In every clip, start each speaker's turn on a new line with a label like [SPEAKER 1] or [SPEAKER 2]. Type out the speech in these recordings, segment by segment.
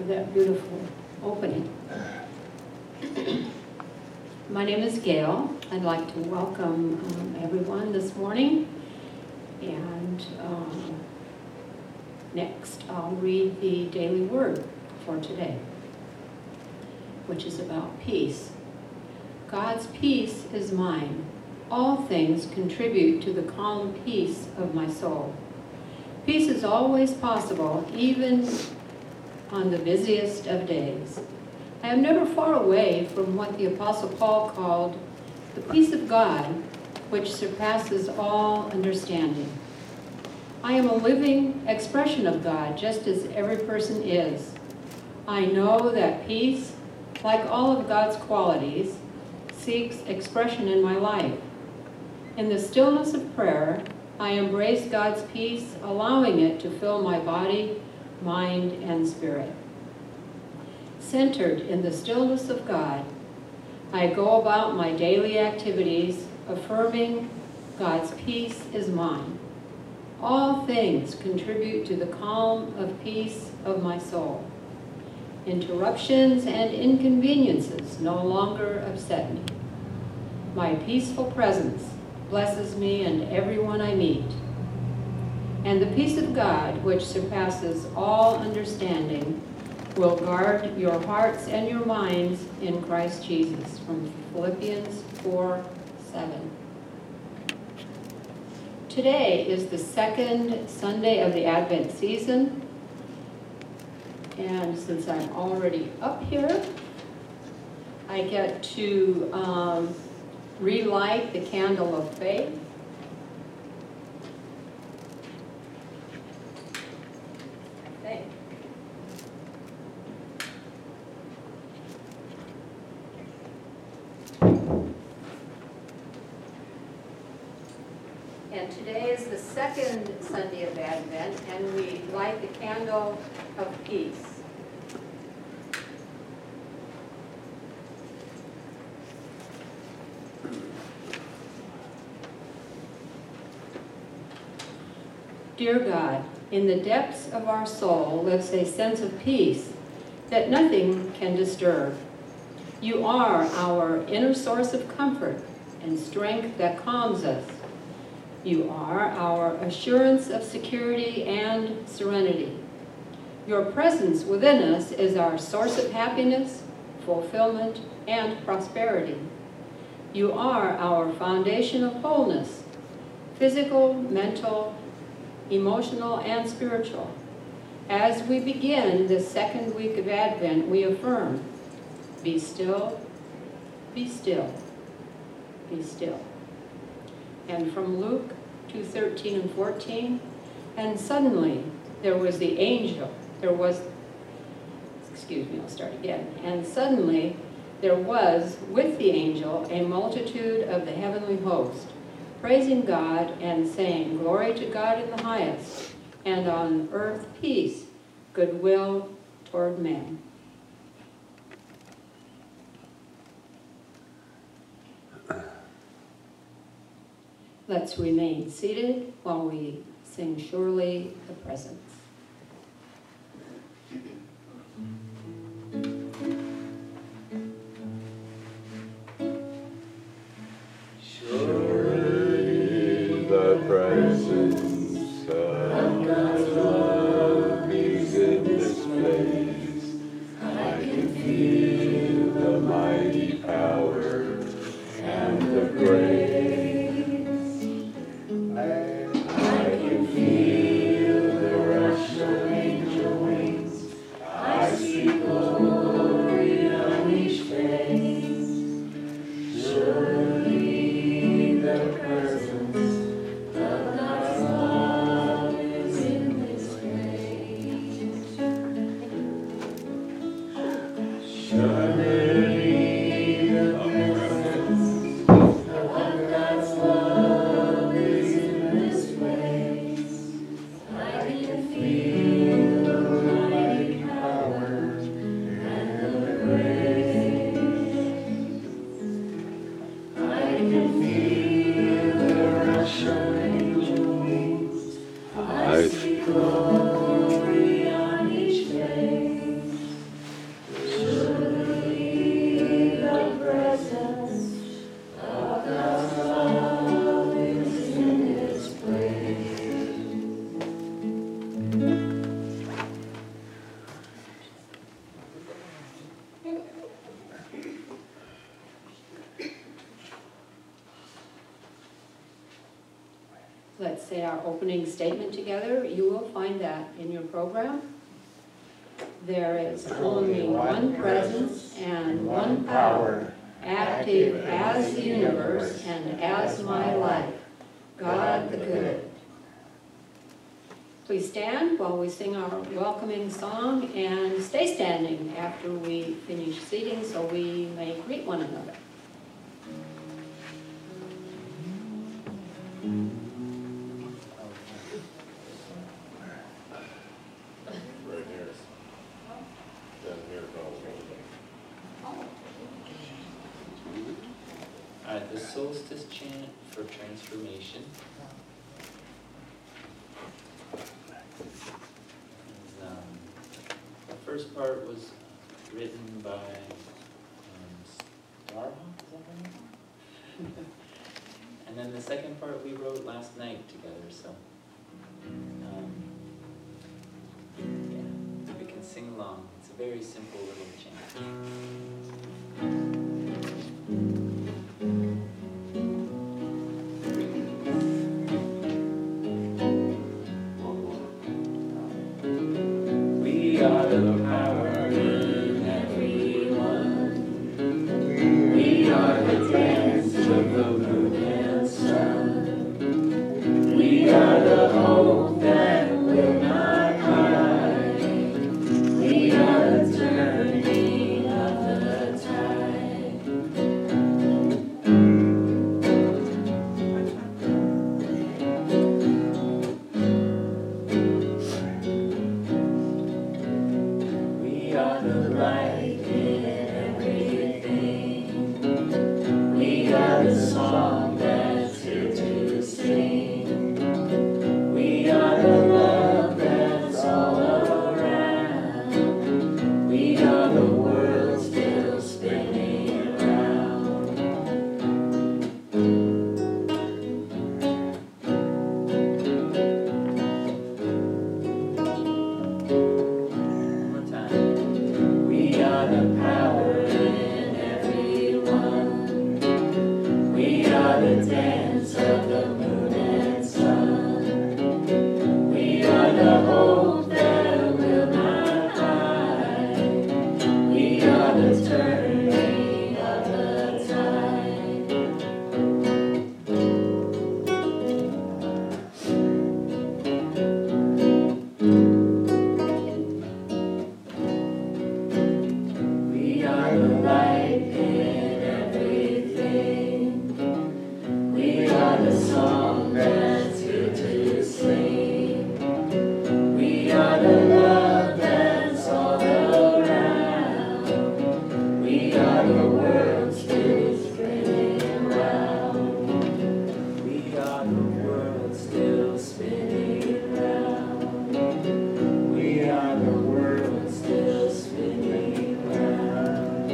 [SPEAKER 1] that beautiful opening. My name is Gail. I'd like to welcome everyone this morning. And next I'll read the daily word for today, which is about peace. God's peace is mine. All things contribute to the calm peace of my soul. Peace is always possible, even on the busiest of days. I am never far away from what the Apostle Paul called the peace of God, which surpasses all understanding. I am a living expression of God, just as every person is. I know that peace, like all of God's qualities, seeks expression in my life. In the stillness of prayer, I embrace God's peace, allowing it to fill my body, mind, and spirit. Centered in the stillness of God, I go about my daily activities, affirming God's peace is mine. All things contribute to the calm of peace of my soul. Interruptions and inconveniences no longer upset me. My peaceful presence blesses me and everyone I meet. And the peace of God, which surpasses all understanding, will guard your hearts and your minds in Christ Jesus, from Philippians 4:7. Today is the second Sunday of the Advent season, and since I'm already up here, I get to relight the candle of faith. I think. And today is the second Sunday of Advent, and we light the candle of peace. Dear God, in the depths of our soul lives a sense of peace that nothing can disturb. You are our inner source of comfort and strength that calms us. You are our assurance of security and serenity. Your presence within us is our source of happiness, fulfillment, and prosperity. You are our foundation of wholeness, physical, mental, emotional, and spiritual. As we begin the second week of Advent, we affirm, be still, be still, be still. And from Luke 2:13 and 14, and suddenly and suddenly there was with the angel a multitude of the heavenly host, praising God and saying, Glory to God in the highest, and on earth peace, goodwill toward men. Let's remain seated while we sing Surely the Presence.
[SPEAKER 2] Presence of God's love is in this place. I can feel the mighty power and the grace. I can feel the rush of angel wings. I see glory on each face. Surely the presence glory on each face.
[SPEAKER 1] let's say, our opening statement together. You will find that in your program. There is only one presence and one power, active as the universe and as my life, God the Good. Please stand while we sing our welcoming song, and stay standing after we finish seating so we may greet one another.
[SPEAKER 3] Right here. Down here, probably.
[SPEAKER 4] All right, the solstice chant for transformation. The first part was written by Starhawk, is that her name? And then the second part we wrote last night together, so yeah, we can sing along. It's a very simple little chant. We are the power in everyone. We are the dance of the moon and sun. We are the hope that will not hide. We are the turning of the tide. We are the light in everything. We are the song that's here to sing. We are the love that's all around. We are the world still spinning round. One more time. We are the power in everyone. We are the dance of the moon and sun. We are the hope that will not hide. We are the turning of the tide. We are the light in everything. We are the song that's here to sing. We are the love that's all around. We are the world still spinning round. We are the world still spinning round. We are the world still spinning round.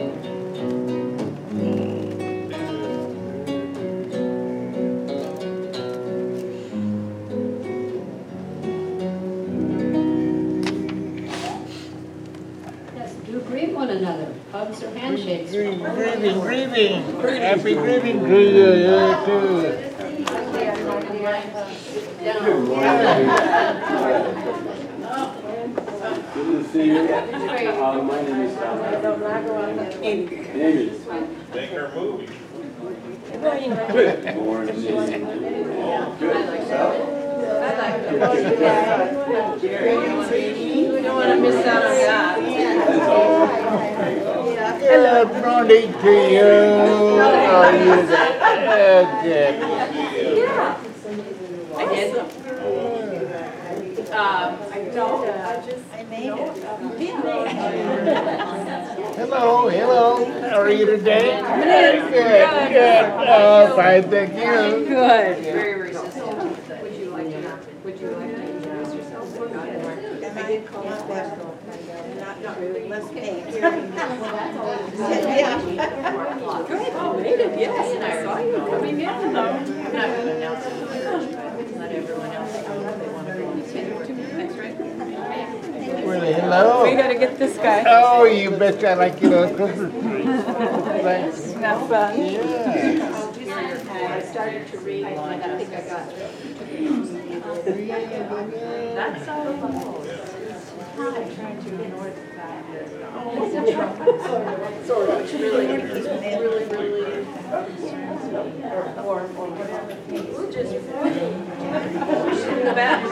[SPEAKER 1] Yes, do greet one another. Hugs or handshakes.
[SPEAKER 2] Greeting. Happy greeting to you, too.
[SPEAKER 3] Good to see you. My name is Tom. Amy. Make her movie. Good morning. Good. Yourself?
[SPEAKER 5] We don't want to miss out on that.
[SPEAKER 2] Hello, morning to you. How are you? Good.
[SPEAKER 5] I did. I don't. I made it.
[SPEAKER 2] Hello. How are you today? Good. Oh, fine, thank you.
[SPEAKER 5] Good. Very resistant. Would you like to introduce yourself?
[SPEAKER 6] I did call my back. Not really, let's pay.
[SPEAKER 5] Good. You made it, yes. I saw you coming in. I'm not going to announce it first, but let everyone else know if they want to go on the table. Thanks, right?
[SPEAKER 2] Well, hello.
[SPEAKER 5] We got to get this guy.
[SPEAKER 2] Oh, you betcha I like it on Christmas tree. Thanks.
[SPEAKER 5] Not fun.
[SPEAKER 2] Yeah.
[SPEAKER 6] started to read, and I think I got
[SPEAKER 5] That's all.
[SPEAKER 6] sort of, which really,
[SPEAKER 5] We're just the best.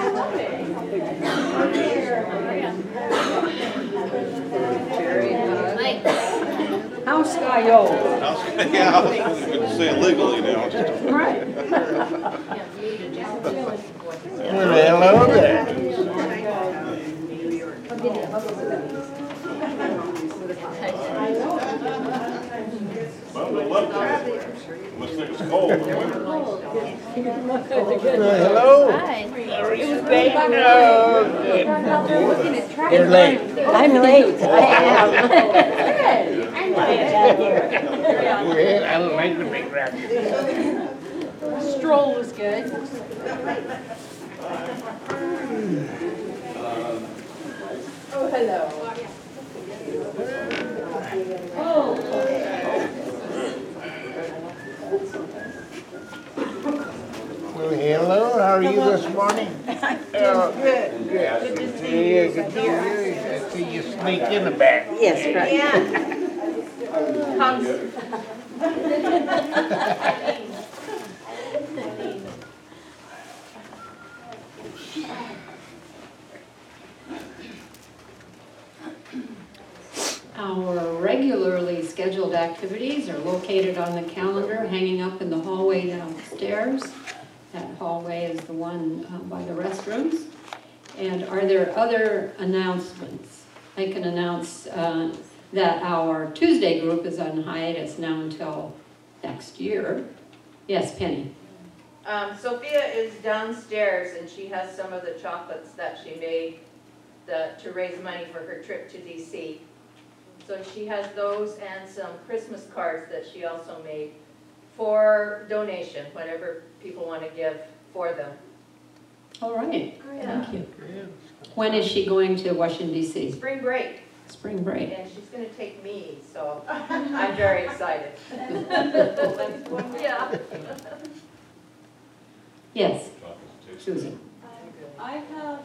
[SPEAKER 1] Very good.
[SPEAKER 6] How's Sky-O?
[SPEAKER 7] Yeah, I was going to say legally now.
[SPEAKER 6] Right.
[SPEAKER 2] Well, hello there.
[SPEAKER 7] Well, they love it. Unless it was cold.
[SPEAKER 2] Hello.
[SPEAKER 5] Hi.
[SPEAKER 2] You're late.
[SPEAKER 6] I'm late, I am.
[SPEAKER 2] Well, I don't like the big racket.
[SPEAKER 6] Stroll was good. Oh, hello.
[SPEAKER 2] Well, hello, how are you this morning? Good. Good to see you. Good to see you. I see you sneak in the back.
[SPEAKER 6] Yes, right.
[SPEAKER 1] Our regularly scheduled activities are located on the calendar, hanging up in the hallway downstairs. That hallway is the one by the restrooms. And are there other announcements? I can announce that our Tuesday group is on hiatus now until next year. Yes, Penny.
[SPEAKER 8] Sophia is downstairs and she has some of the chocolates that she made to raise money for her trip to DC. So she has those and some Christmas cards that she also made for donation, whatever people want to give for them.
[SPEAKER 1] All right,
[SPEAKER 8] Yeah.
[SPEAKER 1] thank you. When is she going to Washington DC?
[SPEAKER 8] Spring break,
[SPEAKER 1] Spring break.
[SPEAKER 8] and she's going to take me, so I'm very excited. Yeah.
[SPEAKER 1] Yes, Susan.
[SPEAKER 9] I have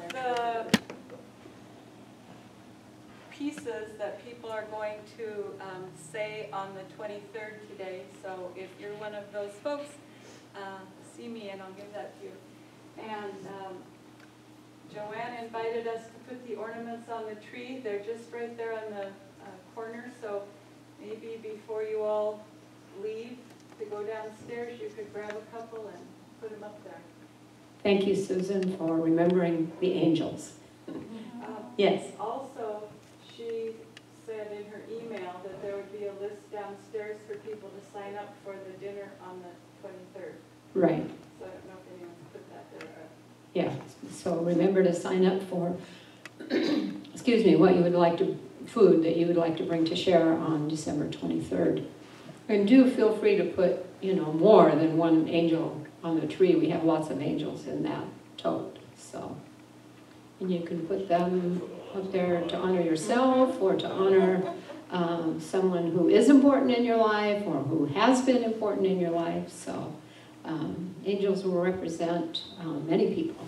[SPEAKER 9] pieces that people are going to say on the 23rd today. So if you're one of those folks, see me and I'll give that to you. And Joanne invited us to put the ornaments on the tree. They're just right there on the corner. So maybe before you all leave to go downstairs, you could grab a couple and put them up there.
[SPEAKER 1] Thank you, Susan, for remembering the angels. Yes.
[SPEAKER 9] Also, she said in her email that there would be a list downstairs for people to sign up for the dinner on the 23rd.
[SPEAKER 1] Right,
[SPEAKER 9] So I don't know if anyone's put that there.
[SPEAKER 1] yeah. So remember to sign up for, excuse me, what you would like to, food that you would like to bring to share on December 23rd. And do feel free to put, more than one angel on the tree. We have lots of angels in that tote, so. And you can put them up there to honor yourself or to honor someone who is important in your life or who has been important in your life. So angels will represent many people.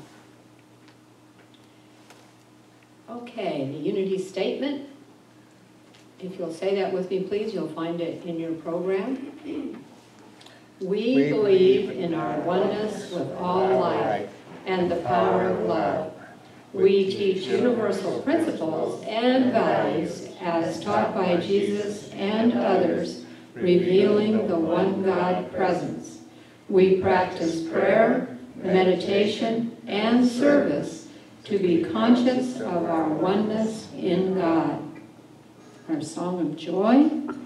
[SPEAKER 1] Okay, the unity statement. If you'll say that with me, please, you'll find it in your program. We believe in our oneness with all life and the power of love. We teach universal principles and values as taught by Jesus and others, revealing the one God presence. We practice prayer, meditation, and service to be conscious of our oneness in God. Our song of joy,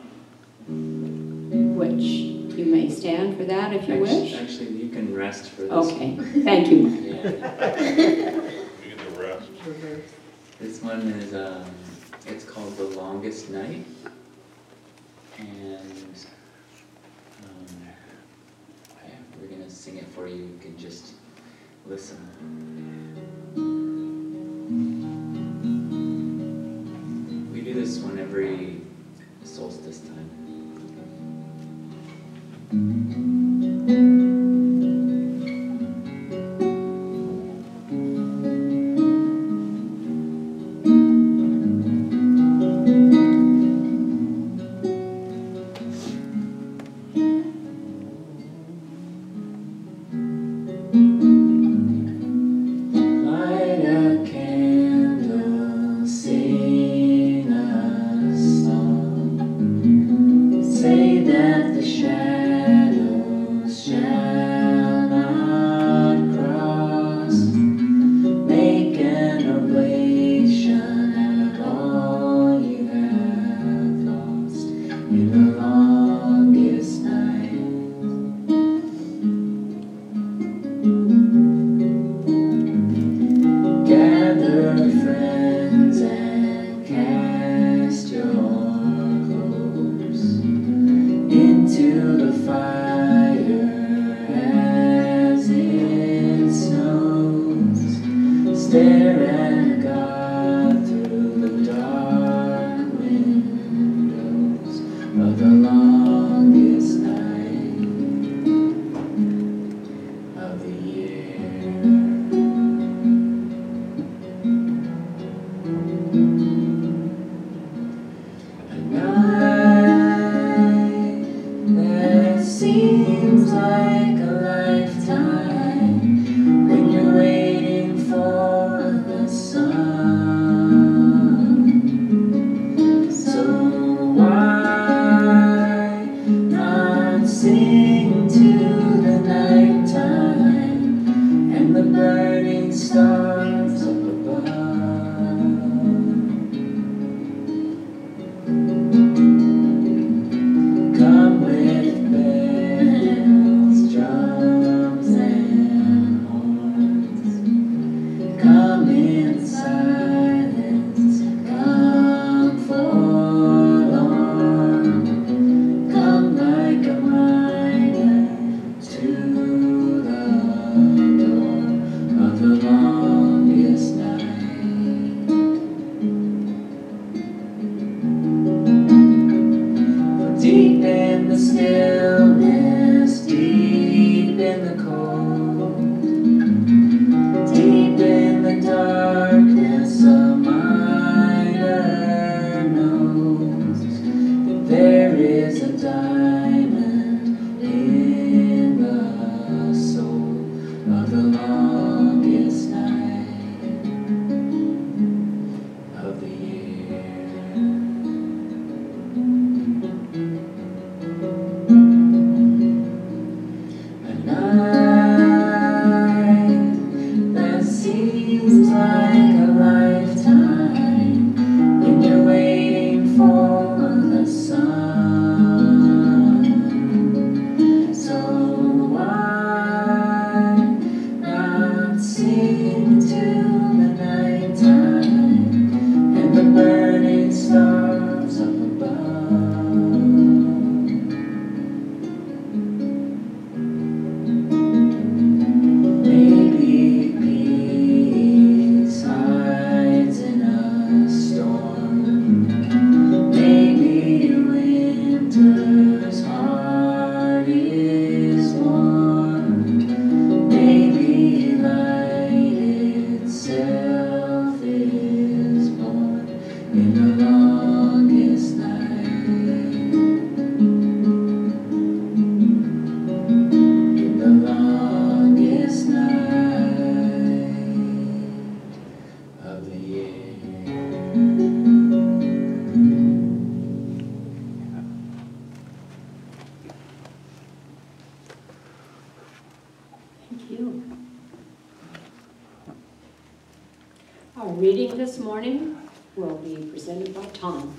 [SPEAKER 1] which you may stand for that if you wish.
[SPEAKER 4] Actually, you can rest for this.
[SPEAKER 1] Okay, thank you.
[SPEAKER 4] Yeah.
[SPEAKER 7] You get the rest.
[SPEAKER 4] This one is, it's called The Longest Night. And yeah, we're going to sing it for you. You can just listen. We do this one every solstice time. the longest night of the year. A night that seems like a lifetime when you're waiting for the sun. So why not sing to the nighttime and the burning stars up above? Come with bells, drums, and horns. Come in silence, come forlorn. Come like a rider to the door of the longest night. For deep in the stillness, deep in the cold, deep in the darkness, a miner knows that there is a diamond in the soul of the longest night of the year. A night that seems like a lifetime when you're waiting for the sun. So why not sing to the nighttime and the burning stars up above? Maybe peace hides in a storm. Maybe winter's heart is warm. Maybe light itself is born in the longest night. In the longest night of the year.
[SPEAKER 1] Thank you. Our reading this morning will be presented by Tom.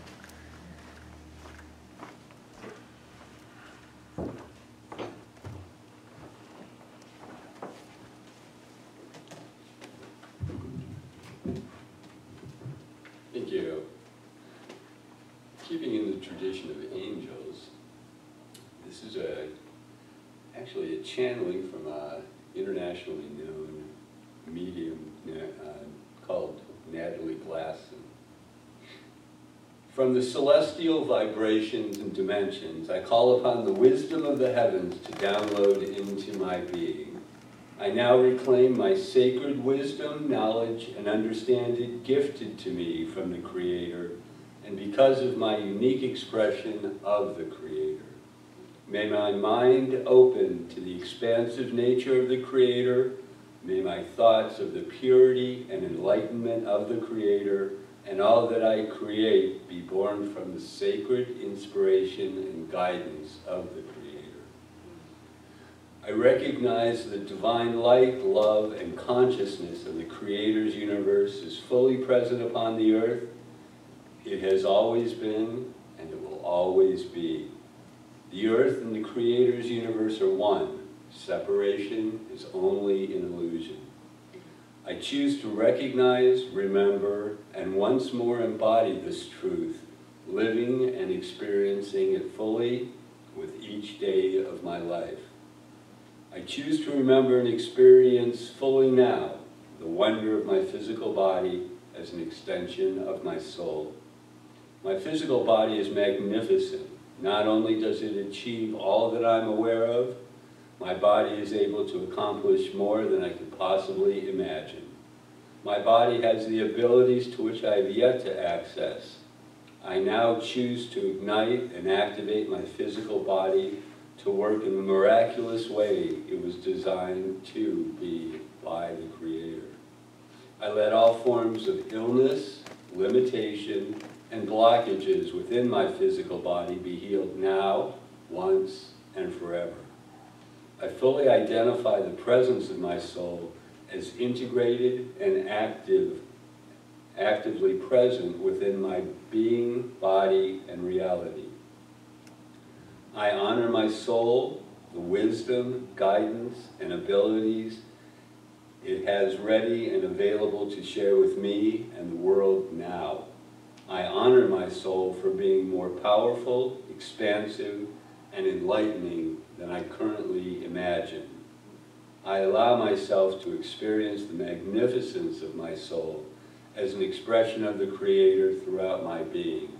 [SPEAKER 3] Thank you. Keeping in the tradition of angels, this is actually a channeling from a internationally known medium called Natalie Glasson. From the celestial vibrations and dimensions, I call upon the wisdom of the heavens to download into my being. I now reclaim my sacred wisdom, knowledge, and understanding gifted to me from the Creator, and because of my unique expression of the Creator. May my mind open to the expansive nature of the Creator. May my thoughts of the purity and enlightenment of the Creator and all that I create be born from the sacred inspiration and guidance of the Creator. I recognize the divine light, love, and consciousness of the Creator's universe is fully present upon the earth. It has always been, and it will always be. The earth and the Creator's universe are one. Separation is only an illusion. I choose to recognize, remember, and once more embody this truth, living and experiencing it fully with each day of my life. I choose to remember and experience fully now the wonder of my physical body as an extension of my soul. My physical body is magnificent, Not only does it achieve all that I'm aware of, my body is able to accomplish more than I could possibly imagine. My body has the abilities to which I have yet to access. I now choose to ignite and activate my physical body to work in the miraculous way it was designed to be by the Creator. I let all forms of illness, limitation, and blockages within my physical body be healed now, once, and forever. I fully identify the presence of my soul as integrated and actively present within my being, body, and reality. I honor my soul, the wisdom, guidance, and abilities it has ready and available to share with me and the world now. I honor my soul for being more powerful, expansive, and enlightening than I currently imagine. I allow myself to experience the magnificence of my soul as an expression of the Creator throughout my being.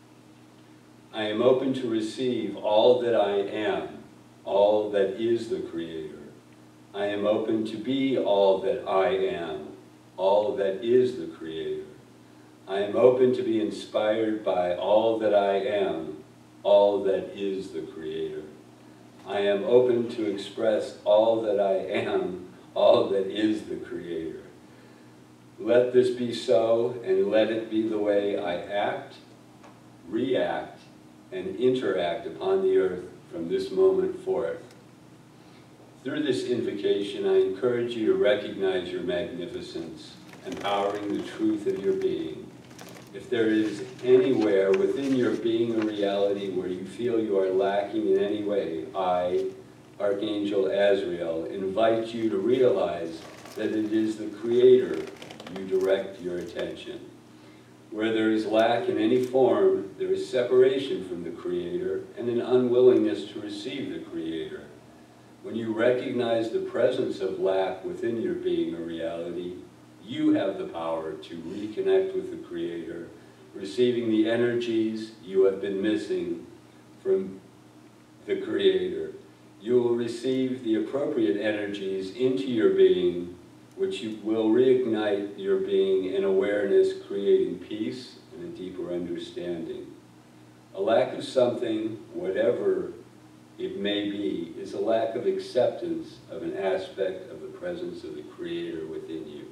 [SPEAKER 3] I am open to receive all that I am, all that is the Creator. I am open to be all that I am, all that is the Creator. I am open to be inspired by all that I am, all that is the Creator. I am open to express all that I am, all that is the Creator. Let this be so, and let it be the way I act, react, and interact upon the earth from this moment forth. Through this invocation, I encourage you to recognize your magnificence, empowering the truth of your being. If there is anywhere within your being a reality where you feel you are lacking in any way, I, Archangel Azrael, invite you to realize that it is the Creator you direct your attention. Where there is lack in any form, there is separation from the Creator and an unwillingness to receive the Creator. When you recognize the presence of lack within your being or reality, you have the power to reconnect with the Creator, receiving the energies you have been missing from the Creator. You will receive the appropriate energies into your being, which will reignite your being in awareness, creating peace and a deeper understanding. A lack of something, whatever it may be, is a lack of acceptance of an aspect of the presence of the Creator within you.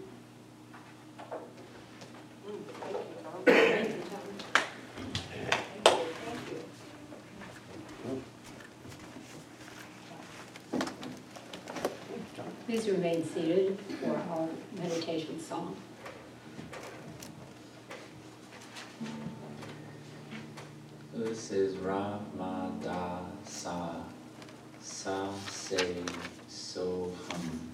[SPEAKER 1] Please remain seated for our meditation song.
[SPEAKER 4] This is Ramada Sa Sa Se So Hum.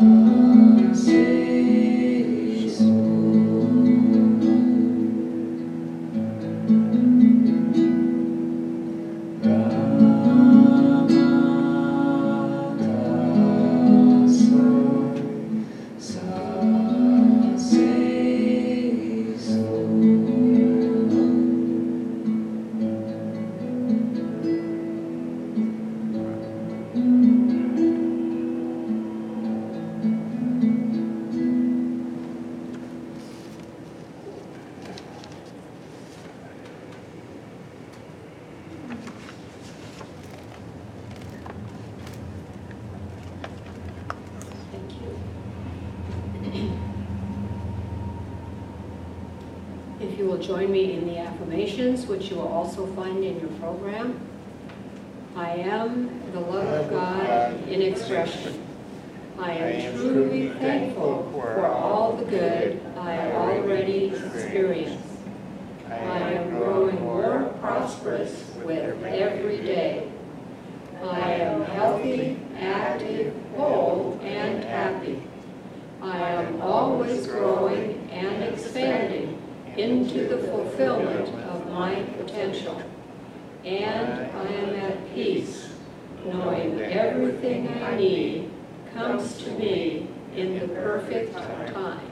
[SPEAKER 1] Thank you. If you will join me in the affirmations, which you will also find in your program. I am the love of God in expression. I am truly thankful for all the good I already experience. I am growing more prosperous with every day. I am healthy, active, whole, and happy. I am always growing and expanding into the fulfillment of my potential. And I am at peace, knowing everything I need comes to me in the perfect time.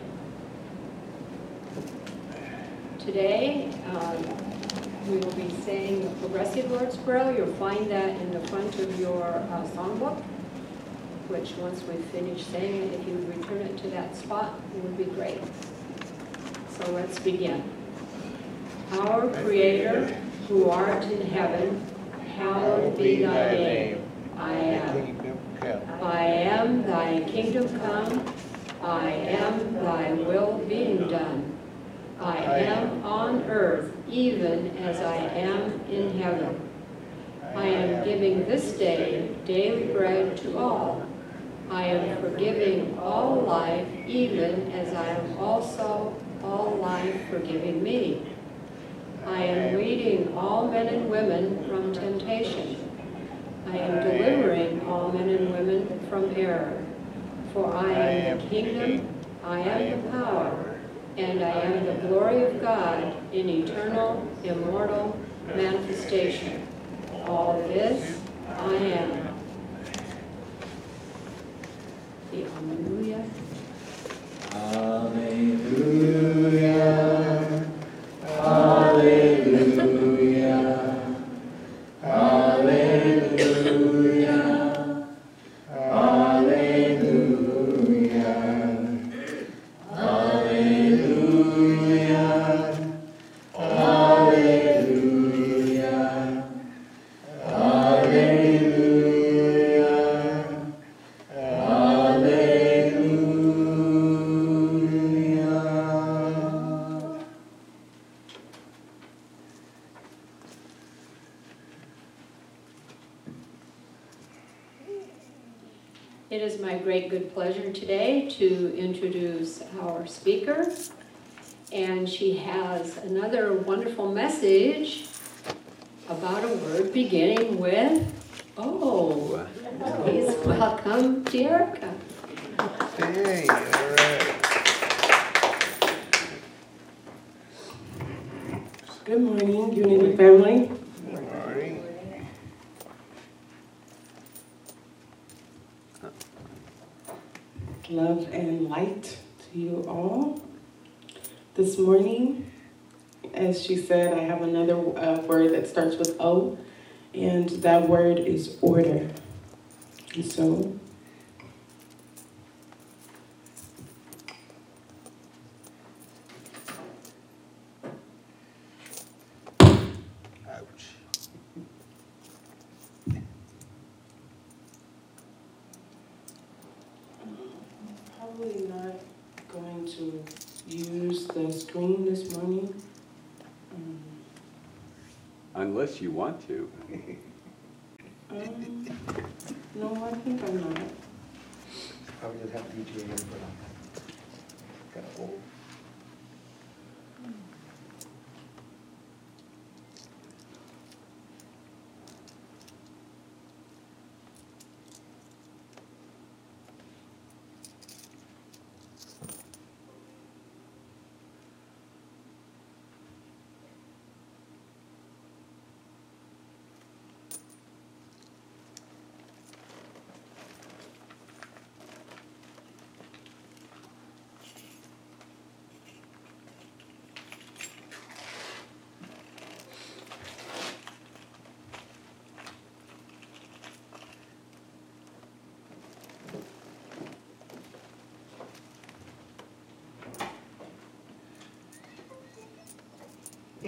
[SPEAKER 1] Today, we will be saying the Progressive Lord's Prayer. You'll find that in the front of your songbook, which once we finish saying it, if you would return it to that spot, it would be great. So let's begin. Our Creator, who art in heaven, hallowed be thy name. I am thy kingdom come. I am thy will being done. I am on earth even as I am in heaven. I am giving this day daily bread to all. I am forgiving all life even as I am also all life forgiving me. I am leading all men and women from temptation. I am delivering all men and women from error. For I am the kingdom, I am the power, and I am the glory of God in eternal, immortal manifestation. All this I am. The Alleluia.
[SPEAKER 4] Alleluia. Alleluia. Alleluia. Alleluia. Alleluia. Alleluia.
[SPEAKER 1] It is my great good pleasure today to introduce our speaker, and she has another wonderful message about a word beginning with O. Please welcome Jerica.
[SPEAKER 2] Hey, all right.
[SPEAKER 10] Good morning, Unity family.
[SPEAKER 2] Good morning.
[SPEAKER 10] Love and light to you all. This morning, as she said, I have another word that starts with O, and that word is order. And so,
[SPEAKER 2] Ouch.
[SPEAKER 10] probably not going to use the screen this morning.
[SPEAKER 3] Unless you want to.
[SPEAKER 10] No, I think I'm not.
[SPEAKER 2] Probably just have DJ in, but kind of old.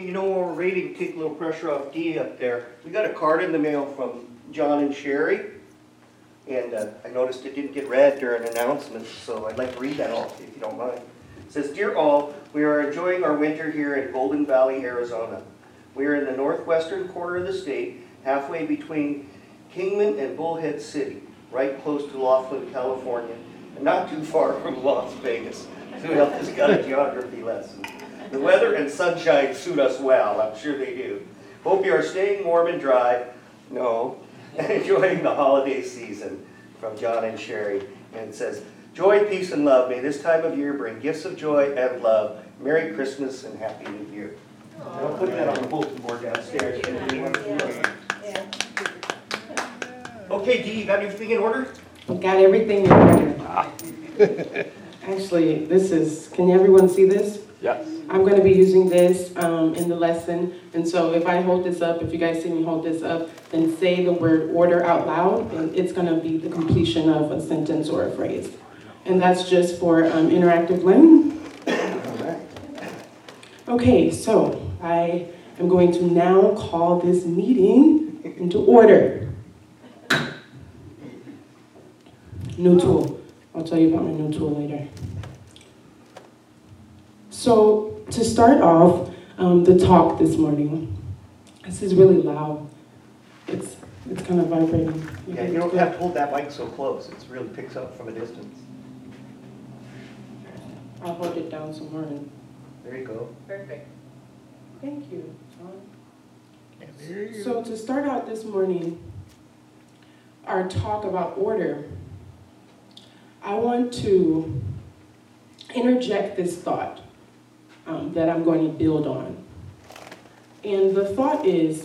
[SPEAKER 11] You know, while we're reading, take a little pressure off Dee up there. We got a card in the mail from John and Sherry. And I noticed it didn't get read during announcements, so I'd like to read that off, if you don't mind. It says, "Dear all, we are enjoying our winter here in Golden Valley, Arizona. We are in the northwestern corner of the state, halfway between Kingman and Bullhead City, right close to Laughlin, California, and not too far from Las Vegas." Who else has got a geography lesson? The weather and sunshine suit us well, I'm sure they do. Hope you are staying warm and dry. No. And enjoying the holiday season, from John and Sherry. And it says, "Joy, peace, and love. May this time of year bring gifts of joy and love. Merry Christmas and Happy New Year." And I'll put that on the bulletin board downstairs. Okay, Dee, you got everything in order?
[SPEAKER 10] Got everything in order. Actually, this is, can everyone see this?
[SPEAKER 7] Yes.
[SPEAKER 10] I'm going to be using this in the lesson. And so if I hold this up, if you guys see me hold this up, then say the word order out loud, and it's going to be the completion of a sentence or a phrase. And that's just for interactive learning. Okay, so I am going to now call this meeting into order. New tool. I'll tell you about my new tool later. So to start off the talk this morning, this is really loud. It's kind of vibrating.
[SPEAKER 11] Yeah, you don't have to hold that mic so close. It really picks up from a distance.
[SPEAKER 10] I'll hold it down somewhere.
[SPEAKER 11] There you go.
[SPEAKER 8] Perfect.
[SPEAKER 10] Thank you, John. So to start out this morning, our talk about order, I want to interject this thought that I'm going to build on. And the thought is,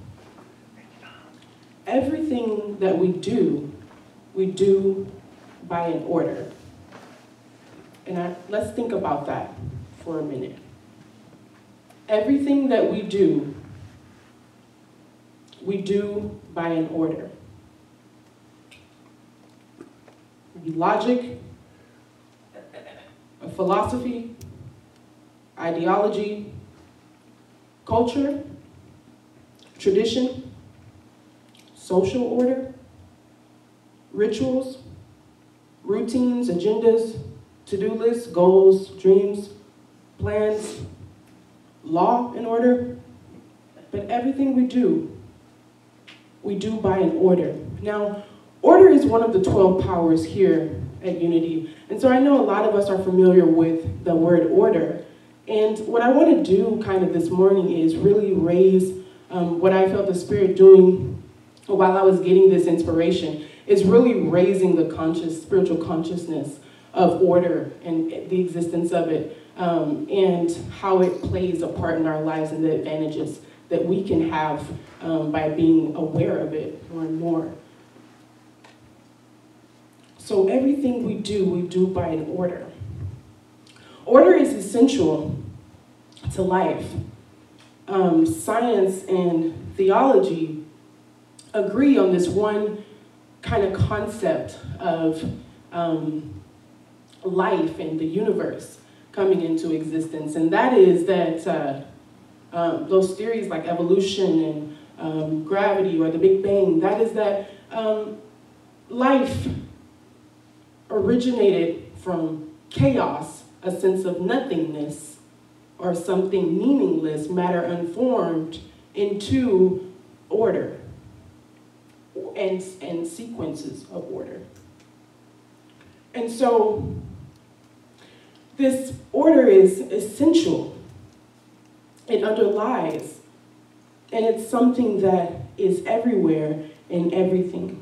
[SPEAKER 10] everything that we do by an order. And let's think about that for a minute. Everything that we do by an order. Logic, a philosophy, ideology, culture, tradition, social order, rituals, routines, agendas, to-do lists, goals, dreams, plans, law and order. But everything we do by an order. Now, order is one of the 12 powers here at Unity. And so I know a lot of us are familiar with the word order. And what I want to do kind of this morning is really raise what I felt the Spirit doing while I was getting this inspiration, is really raising the spiritual consciousness of order and the existence of it, and how it plays a part in our lives and the advantages that we can have by being aware of it more and more. So everything we do by an order. Order is essential to life. Science and theology agree on this one kind of concept of life and the universe coming into existence. And that is that those theories like evolution and gravity or the Big Bang, that is that life originated from chaos, a sense of nothingness, or something meaningless, matter unformed, into order and sequences of order. And so this order is essential. It underlies, and it's something that is everywhere in everything.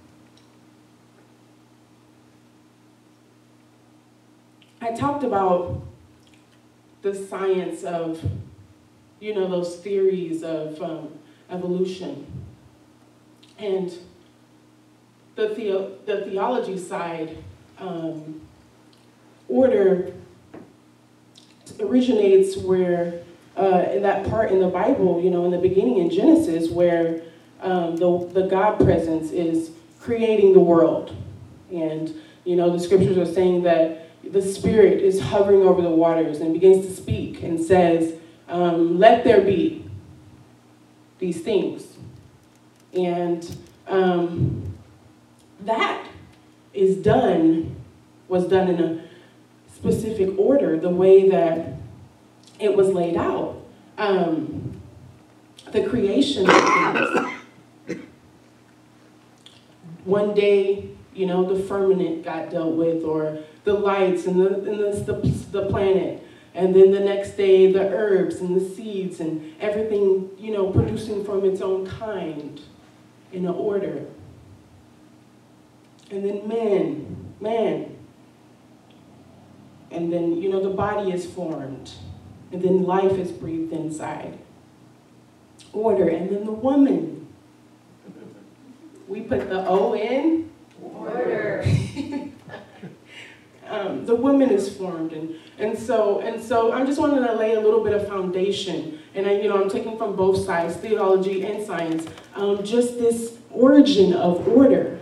[SPEAKER 10] I talked about the science of, those theories of evolution. And the theology side, order originates where, in that part in the Bible, in the beginning in Genesis, where the God presence is creating the world. And, the scriptures are saying that the Spirit is hovering over the waters and begins to speak and says, let there be these things. And that was done in a specific order, the way that it was laid out. The creation of things. One day, the firmament got dealt with, or the lights and the planet. And then the next day, the herbs and the seeds and everything, producing from its own kind in an order. And then man. And then, the body is formed. And then life is breathed inside. Order. And then the woman. We put the O in.
[SPEAKER 8] Order.
[SPEAKER 10] The woman is formed, and so I just wanted to lay a little bit of foundation, and I'm taking from both sides, theology and science, just this origin of order.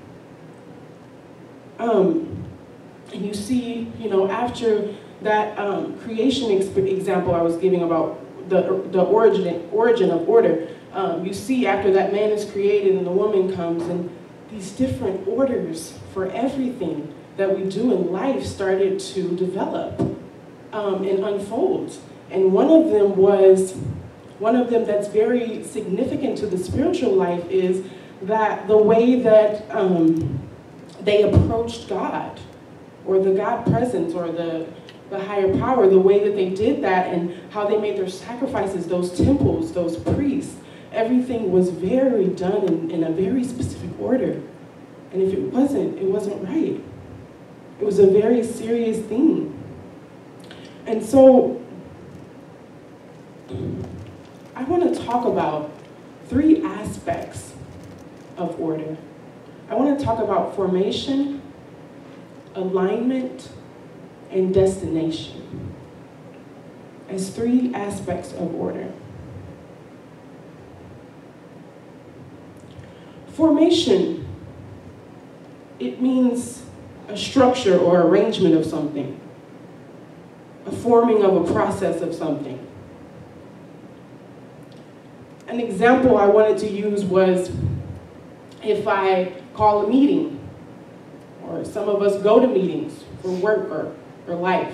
[SPEAKER 10] And you see, after that creation example I was giving about the origin of order, you see after that man is created and the woman comes, and these different orders for everything that we do in life started to develop and unfold. And one of them that's very significant to the spiritual life is that the way that they approached God, or the God presence, or the higher power, the way that they did that and how they made their sacrifices, those temples, those priests, everything was very done in a very specific order. And if it wasn't right. It was a very serious thing. And so I want to talk about 3 aspects of order. I want to talk about formation, alignment, and destination as 3 aspects of order. Formation, it means a structure or arrangement of something, a forming of a process of something. An example I wanted to use was if I call a meeting, or some of us go to meetings for work or life.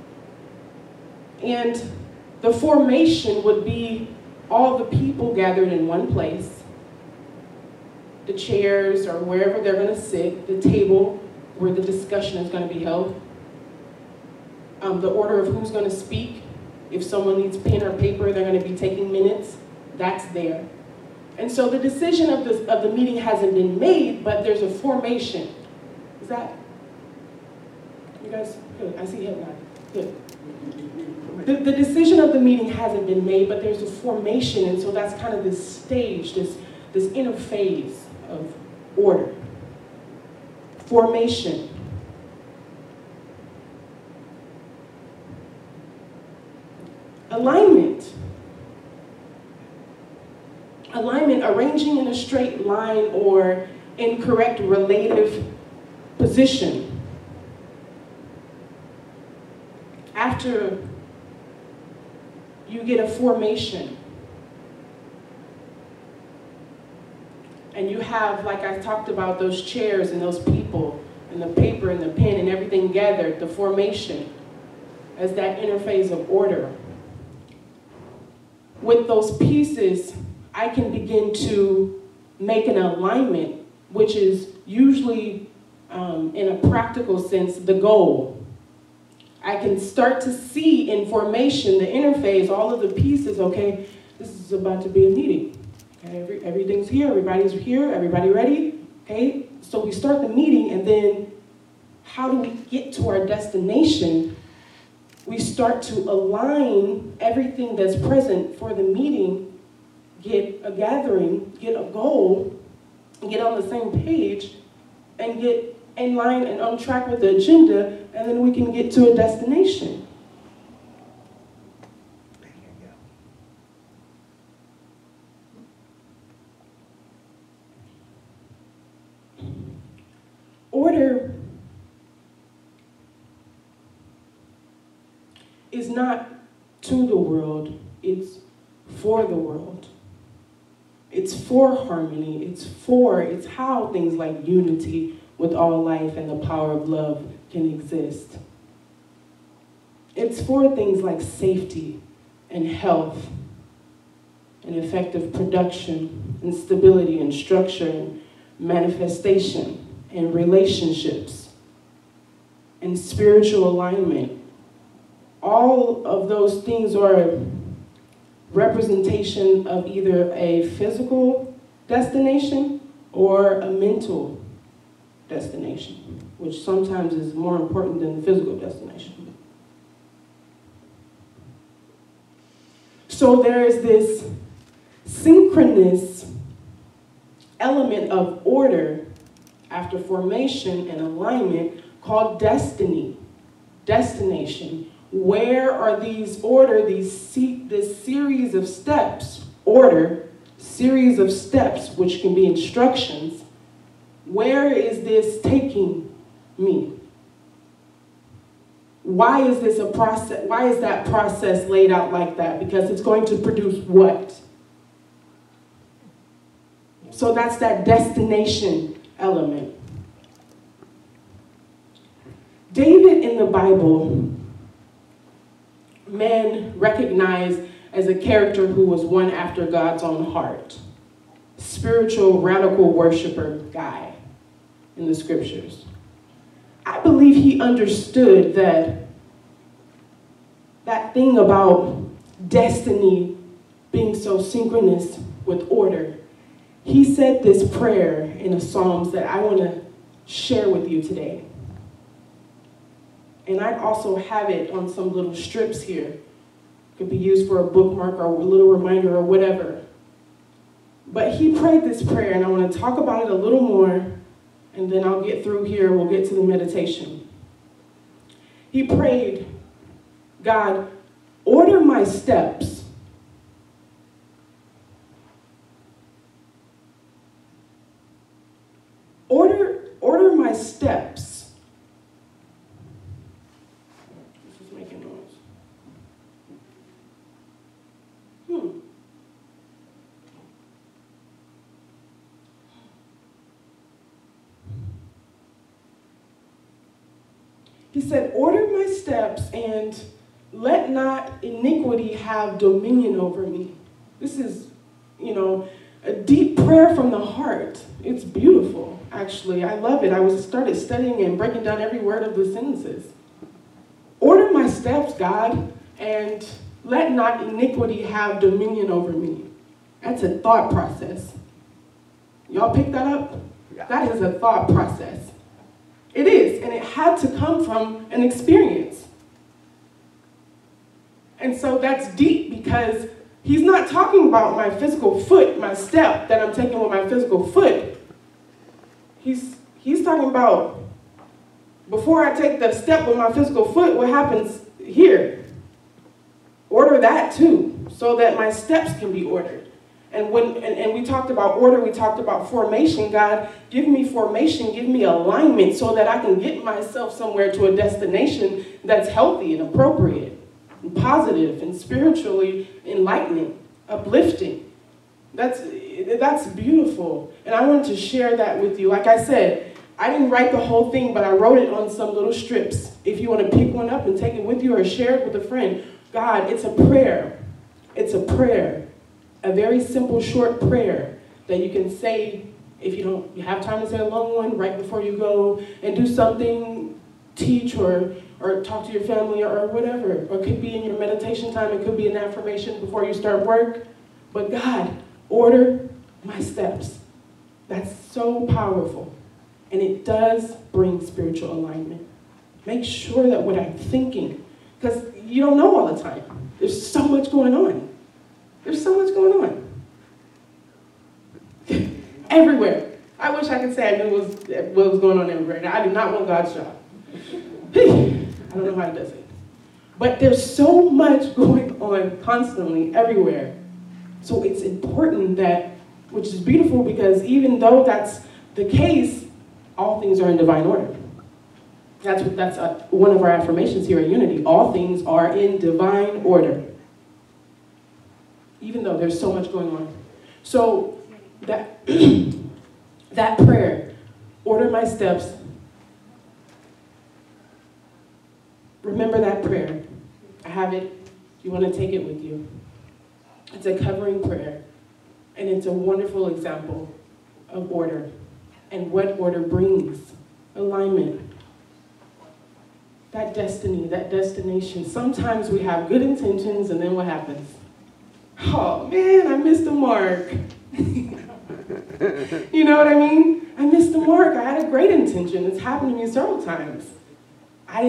[SPEAKER 10] And the formation would be all the people gathered in one place, the chairs or wherever they're going to sit, the table where the discussion is going to be held, the order of who's going to speak. If someone needs pen or paper, they're going to be taking minutes. That's there. And so the decision of the meeting hasn't been made, but there's a formation. Is that? You guys, good. I see head nod. Good. The decision of the meeting hasn't been made, but there's a formation, and so that's kind of this stage, this inner phase of order. Formation. Alignment. Alignment, arranging in a straight line or in correct relative position. After you get a formation, and you have, like I talked about, those chairs and those people and the paper and the pen and everything gathered, the formation as that interface of order. With those pieces, I can begin to make an alignment, which is usually, in a practical sense, the goal. I can start to see in formation, the interface, all of the pieces, okay, this is about to be a meeting. Okay, everything's here, everybody's here, everybody ready? Okay, so we start the meeting, and then how do we get to our destination? We start to align everything that's present for the meeting, get a gathering, get a goal, get on the same page, and get in line and on track with the agenda, and then we can get to a destination. Order is not to the world, It's for the world. It's for harmony. It's how things like unity with all life and the power of love can exist. It's for things like safety and health and effective production and stability and structure and manifestation and relationships and spiritual alignment. All of those things are a representation of either a physical destination or a mental destination, which sometimes is more important than the physical destination. So there is this synchronous element of order after formation and alignment called destiny, destination. Where are these order, this series of steps, order, series of steps, which can be instructions, where is this taking me? Why is this a process? Why is that process laid out like that? Because it's going to produce what? So that's that destination element. David in the Bible, men recognized as a character who was one after God's own heart. Spiritual, radical worshiper guy in the scriptures. I believe he understood that thing about destiny being so synchronous with order. He said this prayer in the Psalms that I want to share with you today. And I'd also have it on some little strips here. It could be used for a bookmark or a little reminder or whatever. But he prayed this prayer, and I want to talk about it a little more, and then I'll get through here. We'll get to the meditation. He prayed, God, order my steps. Order my steps. This is making noise. He said, order my steps and let not iniquity have dominion over me. This is, a deep prayer from the heart. It's beautiful, actually. I love it. I started studying and breaking down every word of the sentences. Order my steps, God, and let not iniquity have dominion over me. That's a thought process. Y'all pick that up?
[SPEAKER 11] Yeah.
[SPEAKER 10] That is a thought process. It is, and it had to come from an experience. And so that's deep because he's not talking about my physical foot, my step that I'm taking with my physical foot. He's talking about before I take the step with my physical foot, what happens here? Order that too, so that my steps can be ordered. And when we talked about order, we talked about formation. God, give me formation, give me alignment so that I can get myself somewhere to a destination that's healthy and appropriate and positive and spiritually enlightening, uplifting. That's beautiful. And I wanted to share that with you. Like I said, I didn't write the whole thing, but I wrote it on some little strips. If you want to pick one up and take it with you or share it with a friend, God, it's a prayer. It's a prayer. A very simple, short prayer that you can say if you have time to say a long one right before you go and do something, teach or talk to your family or whatever. Or it could be in your meditation time. It could be an affirmation before you start work. But God, order my steps. That's so powerful. And it does bring spiritual alignment. Make sure that what I'm thinking, because you don't know all the time. There's so much going on. There's so much going on. Everywhere. I wish I could say I knew what was going on everywhere. I do not want God's job. I don't know how he does it. But there's so much going on constantly, everywhere. So it's important that, which is beautiful because even though that's the case, all things are in divine order. That's one of our affirmations here at Unity. All things are in divine order. even though there's so much going on. So that, that prayer, order my steps. Remember that prayer. I have it. You want to take it with you. It's a covering prayer, and it's a wonderful example of order and what order brings. Alignment. That destiny, that destination. Sometimes we have good intentions, and then what happens? Oh man, I missed the mark. You know what I mean? I missed the mark. I had a great intention. It's happened to me several times. I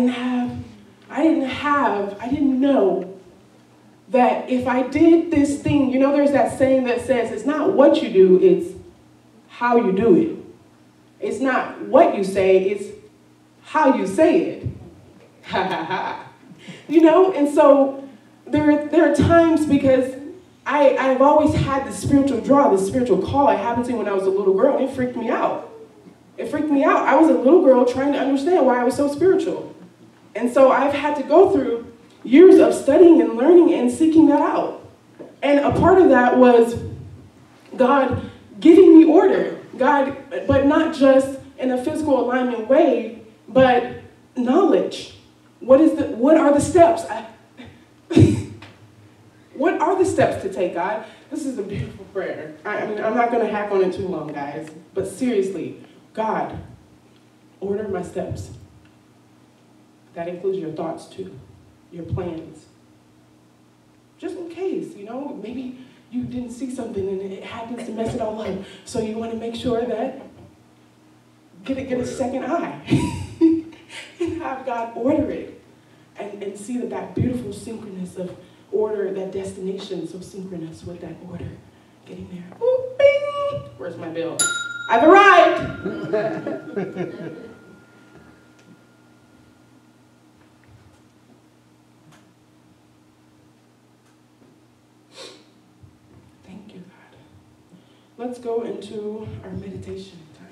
[SPEAKER 10] didn't know that if I did this thing, there's that saying that says it's not what you do, it's how you do it. It's not what you say, it's how you say it. Ha ha ha. And so there are times, because I've always had the spiritual draw, the spiritual call. It happened to me when I was a little girl, and it freaked me out. I was a little girl trying to understand why I was so spiritual. And so I've had to go through years of studying and learning and seeking that out. And a part of that was God giving me order. God, but not just in a physical alignment way, but knowledge. What are the steps? What are the steps to take, God? This is a beautiful prayer. I'm not going to hack on it too long, guys. But seriously, God, order my steps. That includes your thoughts too, your plans. Just in case, maybe you didn't see something and it happens to mess it all up. So you want to make sure that, get a second eye and have God order it. And see that beautiful synchronous of order, that destination so synchronous with that order. Getting there. Ooh, bing! Where's my bill? I've arrived! Let's go into our meditation time.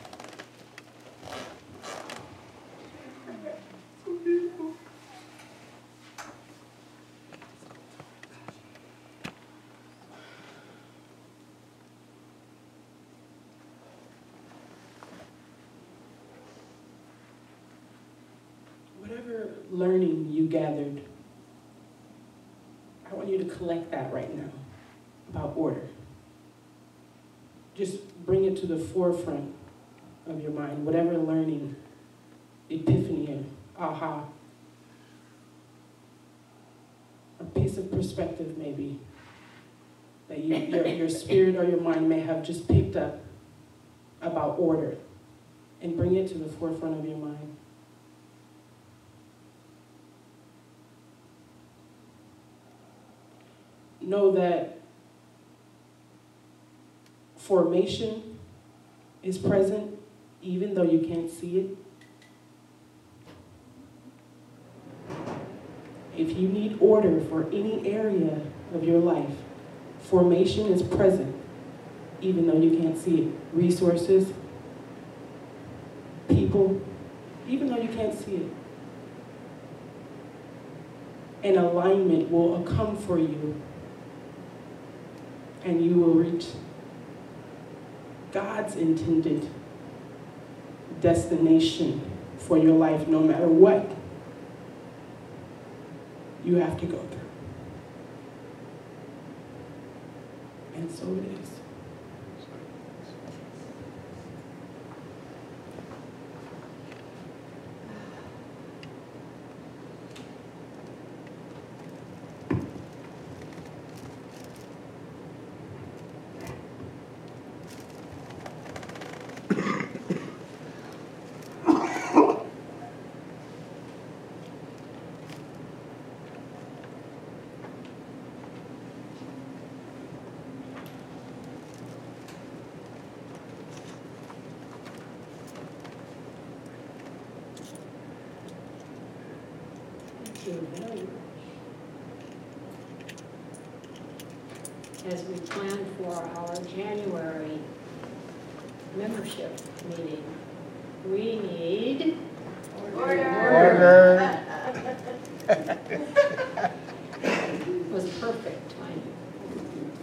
[SPEAKER 10] So beautiful. Whatever learning you gathered, I want you to collect that right now about order. Just bring it to the forefront of your mind. Whatever learning, epiphany, aha, a piece of perspective maybe that your spirit or your mind may have just picked up about order, and bring it to the forefront of your mind. Know that formation is present even though you can't see it. If you need order for any area of your life, formation is present even though you can't see it. Resources, people, even though you can't see it. And alignment will come for you, and you will reach God's intended destination for your life, no matter what you have to go through. And so it is.
[SPEAKER 1] As we plan for our January membership meeting, we need order. It was perfect timing.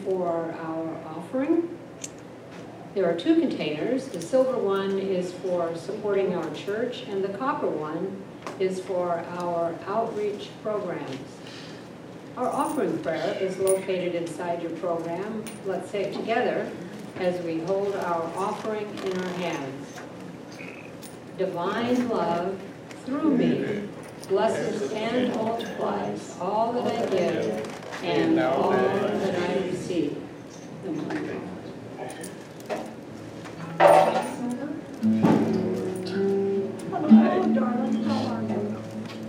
[SPEAKER 1] for our offering. There are two containers. The silver one is for supporting our church, and the copper one is for our outreach programs. Our offering prayer is located inside your program. Let's say it together as we hold our offering in our hands. Divine love through me blesses and multiplies all that I give and all that I receive.
[SPEAKER 6] Hello, darling. How are you?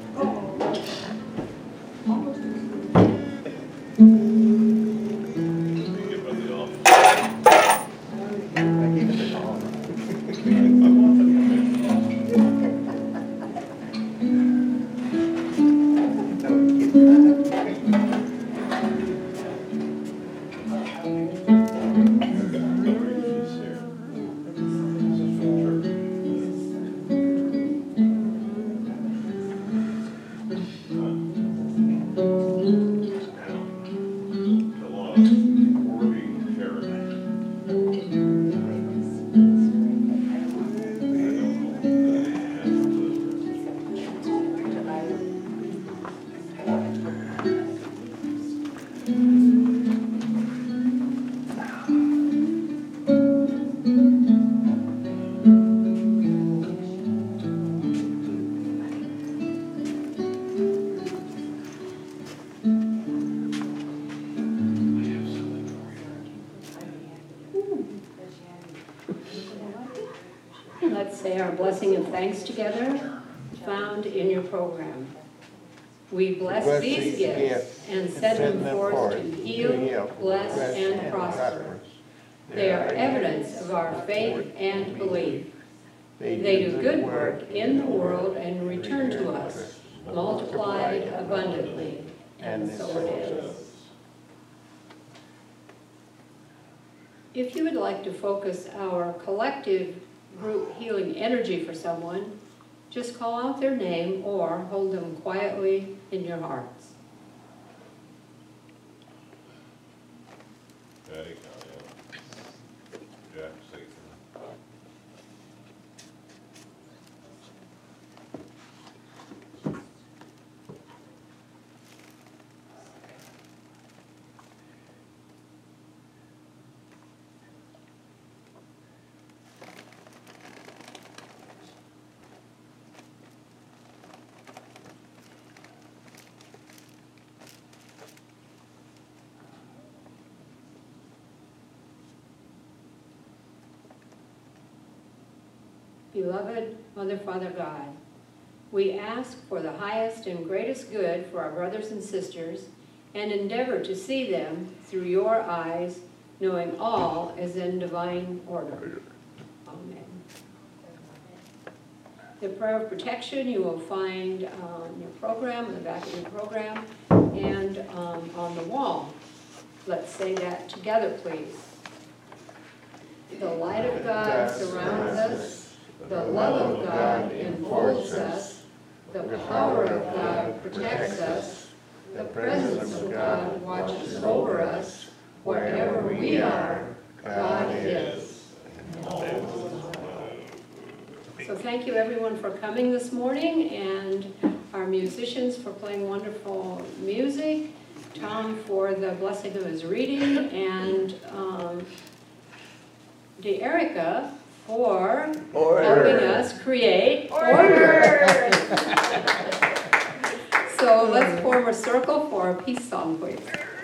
[SPEAKER 1] Let's say our blessing and thanks together, found in your program. We bless these gifts and set them forth to heal, bless, and prosper. They are evidence of our faith and belief. They do good work in the world and return to us, multiplied abundantly. And so it is. If you would like to focus our collective group healing energy for someone, just call out their name or hold them quietly in your hearts.
[SPEAKER 7] Daddy, Jack, Satan.
[SPEAKER 1] Beloved Mother, Father, God, we ask for the highest and greatest good for our brothers and sisters and endeavor to see them through your eyes, knowing all is in divine order. Amen. The prayer of protection you will find on your program, in the back of your program, and on the wall. Let's say that together, please. The light of God surrounds us. The love of God enfolds us. The power of God protects us. The presence of God watches over us. Wherever we are, God is. So thank you everyone for coming this morning, and our musicians for playing wonderful music, Tom for the blessing of his reading, and Erica for helping us create order. So let's form a circle for a peace song, please.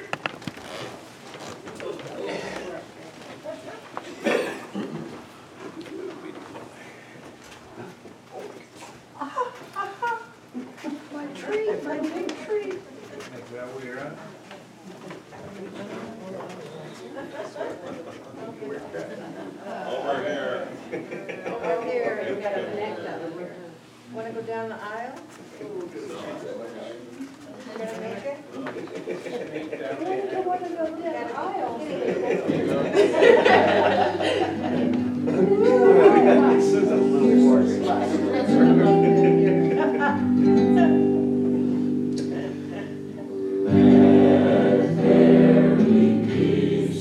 [SPEAKER 6] My tree, my big tree.
[SPEAKER 7] Is that where you're at? Over here.
[SPEAKER 6] Over here, you gotta connect them. Wanna go down the aisle? You gonna make it? I don't wanna go down the aisle.
[SPEAKER 11] This is a little more.
[SPEAKER 4] Let there be peace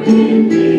[SPEAKER 2] we